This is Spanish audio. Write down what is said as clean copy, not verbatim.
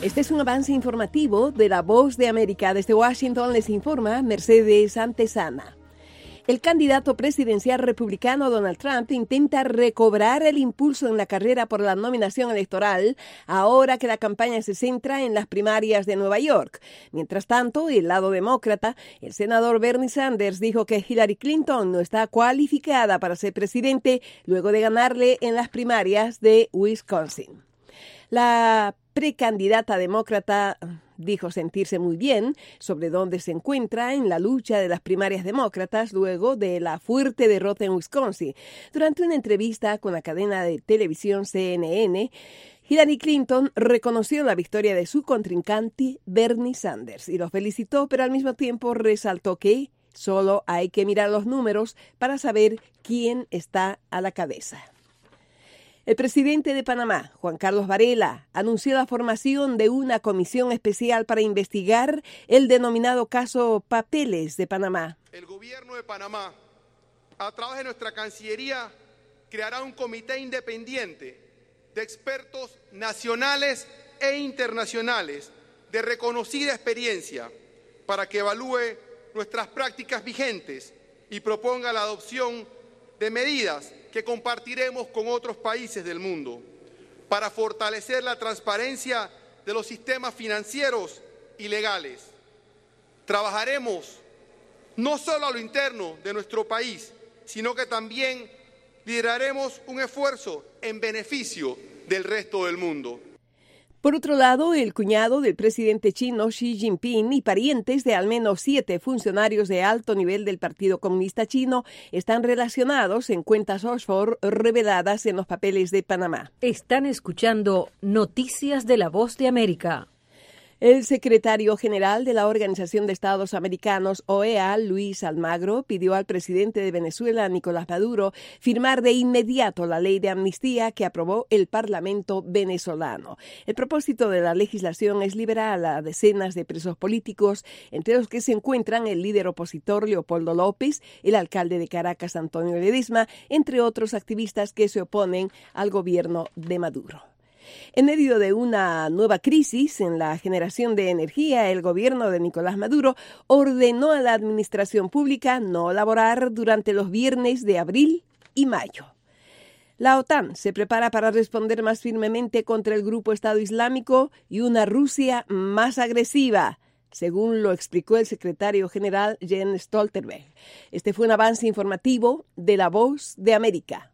Este es un avance informativo de La Voz de América. Desde Washington les informa Mercedes Antesana. El candidato presidencial republicano Donald Trump intenta recobrar el impulso en la carrera por la nominación electoral, ahora que la campaña se centra en las primarias de Nueva York. Mientras tanto, el lado demócrata, el senador Bernie Sanders dijo que Hillary Clinton no está cualificada para ser presidente luego de ganarle en las primarias de Wisconsin. La precandidata demócrata dijo sentirse muy bien sobre dónde se encuentra en la lucha de las primarias demócratas luego de la fuerte derrota en Wisconsin. Durante una entrevista con la cadena de televisión CNN, Hillary Clinton reconoció la victoria de su contrincante Bernie Sanders y lo felicitó, pero al mismo tiempo resaltó que solo hay que mirar los números para saber quién está a la cabeza. El presidente de Panamá, Juan Carlos Varela, anunció la formación de una comisión especial para investigar el denominado caso Papeles de Panamá. El gobierno de Panamá, a través de nuestra Cancillería, creará un comité independiente de expertos nacionales e internacionales de reconocida experiencia para que evalúe nuestras prácticas vigentes y proponga la adopción de medidas que compartiremos con otros países del mundo para fortalecer la transparencia de los sistemas financieros y legales. Trabajaremos no solo a lo interno de nuestro país, sino que también lideraremos un esfuerzo en beneficio del resto del mundo. Por otro lado, el cuñado del presidente chino Xi Jinping y parientes de al menos 7 funcionarios de alto nivel del Partido Comunista Chino están relacionados en cuentas offshore reveladas en los papeles de Panamá. Están escuchando Noticias de La Voz de América. El secretario general de la Organización de Estados Americanos, OEA, Luis Almagro, pidió al presidente de Venezuela, Nicolás Maduro, firmar de inmediato la ley de amnistía que aprobó el Parlamento venezolano. El propósito de la legislación es liberar a decenas de presos políticos, entre los que se encuentran el líder opositor Leopoldo López, el alcalde de Caracas, Antonio Ledesma, entre otros activistas que se oponen al gobierno de Maduro. En medio de una nueva crisis en la generación de energía, el gobierno de Nicolás Maduro ordenó a la administración pública no laborar durante los viernes de abril y mayo. La OTAN se prepara para responder más firmemente contra el grupo Estado Islámico y una Rusia más agresiva, según lo explicó el secretario general Jens Stoltenberg. Este fue un avance informativo de La Voz de América.